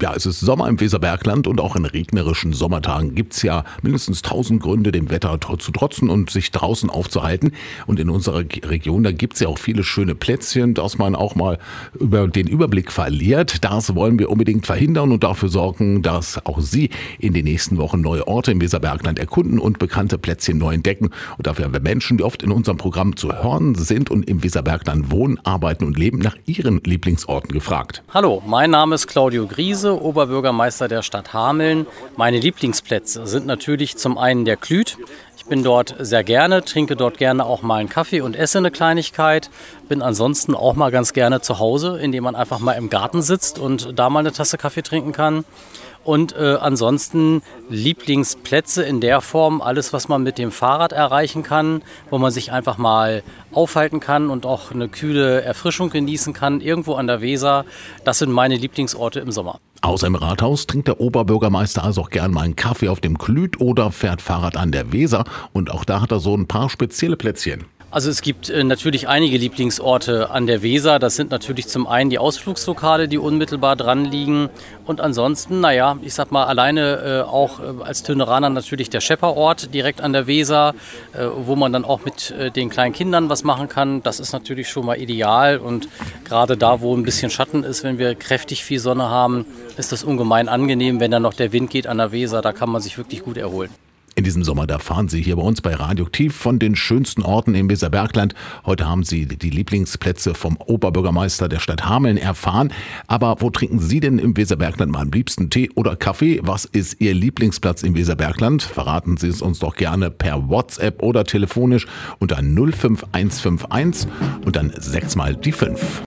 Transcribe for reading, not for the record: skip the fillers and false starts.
Ja, es ist Sommer im Weserbergland und auch in regnerischen Sommertagen gibt's ja mindestens 1000 Gründe, dem Wetter zu trotzen und sich draußen aufzuhalten. Und in unserer Region, da gibt's ja auch viele schöne Plätzchen, dass man auch mal über den Überblick verliert. Das wollen wir unbedingt verhindern und dafür sorgen, dass auch Sie in den nächsten Wochen neue Orte im Weserbergland erkunden und bekannte Plätzchen neu entdecken. Und dafür haben wir Menschen, die oft in unserem Programm zu hören sind und im Weserbergland wohnen, arbeiten und leben, nach ihren Lieblingsorten gefragt. Hallo, mein Name ist Claudio Griese, Oberbürgermeister der Stadt Hameln. Meine Lieblingsplätze sind natürlich zum einen der Klüt. Ich bin dort sehr gerne, trinke dort gerne auch mal einen Kaffee und esse eine Kleinigkeit. Bin ansonsten auch mal ganz gerne zu Hause, indem man einfach mal im Garten sitzt und da mal eine Tasse Kaffee trinken kann. Und ansonsten Lieblingsplätze in der Form, alles was man mit dem Fahrrad erreichen kann, wo man sich einfach mal aufhalten kann und auch eine kühle Erfrischung genießen kann, irgendwo an der Weser. Das sind meine Lieblingsorte im Sommer. Außer im Rathaus trinkt der Oberbürgermeister also auch gern mal einen Kaffee auf dem Klüt oder fährt Fahrrad an der Weser. Und auch da hat er so ein paar spezielle Plätzchen. Also es gibt natürlich einige Lieblingsorte an der Weser. Das sind natürlich zum einen die Ausflugslokale, die unmittelbar dran liegen. Und ansonsten, naja, ich sag mal alleine auch als Töneraner natürlich der Schepperort direkt an der Weser, wo man dann auch mit den kleinen Kindern was machen kann. Das ist natürlich schon mal ideal. Und gerade da, wo ein bisschen Schatten ist, wenn wir kräftig viel Sonne haben, ist das ungemein angenehm. Wenn dann noch der Wind geht an der Weser, da kann man sich wirklich gut erholen. In diesem Sommer, da fahren Sie hier bei uns bei Radioaktiv von den schönsten Orten im Weserbergland. Heute haben Sie die Lieblingsplätze vom Oberbürgermeister der Stadt Hameln erfahren. Aber wo trinken Sie denn im Weserbergland mal am liebsten Tee oder Kaffee? Was ist Ihr Lieblingsplatz im Weserbergland? Verraten Sie es uns doch gerne per WhatsApp oder telefonisch unter 05151 und dann 6 mal die 5.